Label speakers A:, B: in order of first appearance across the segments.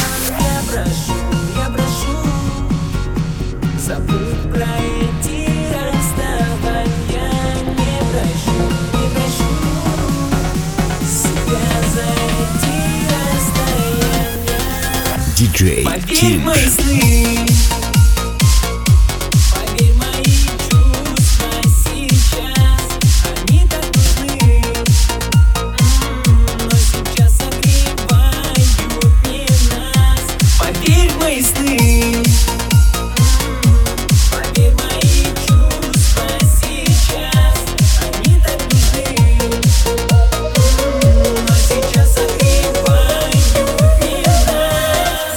A: Я прошу, забудь про эти расставания. Не прощу себя за эти расстояния.
B: Диджей
A: Поверь в мои
B: Тиндж.
A: сны, поверь в мои чувства сейчас. Они так нужны, но сейчас согревают не нас. Поверь в мои сны, поверь в мои чувства сейчас. Они так нужны, но сейчас согревают не нас.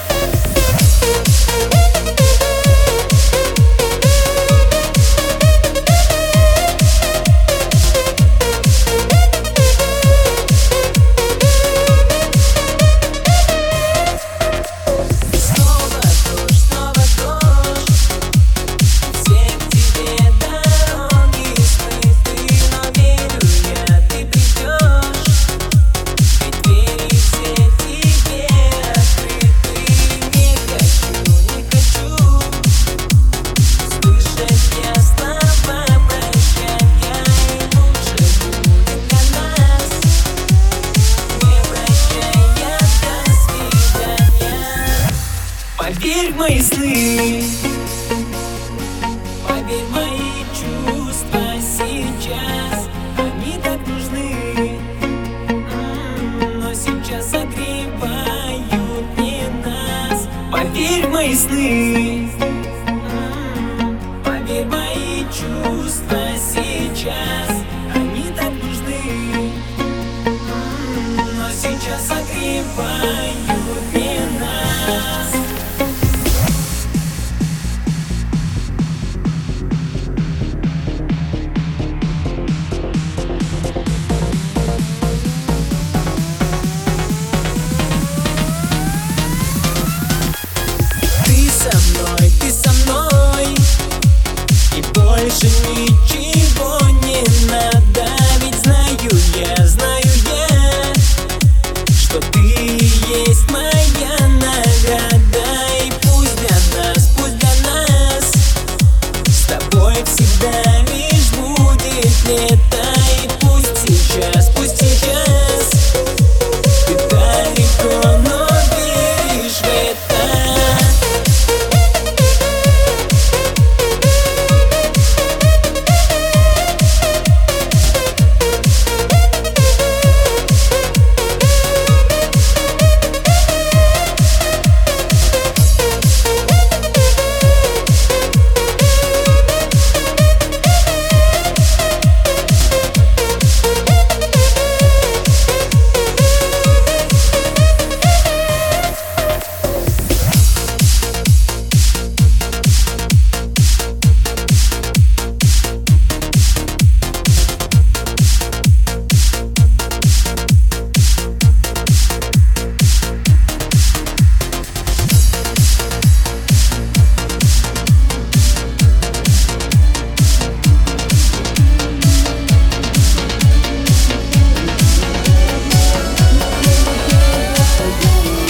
A: Снова дождь, все к тебе дороги скрыты, но верю я, ты придешь, ведь двери все тебе открыты. Не хочу слышать я слова прощания, и лучше будет для нас. Не прощая, до свидания. Поверь в мои сны, поверь в мои чувства сейчас. Они так нужны, но сейчас согревают не нас. Поверь в мои сны, поверь в мои чувства сейчас. Они так нужны, но сейчас согревают не нас. Ты со мной, и больше не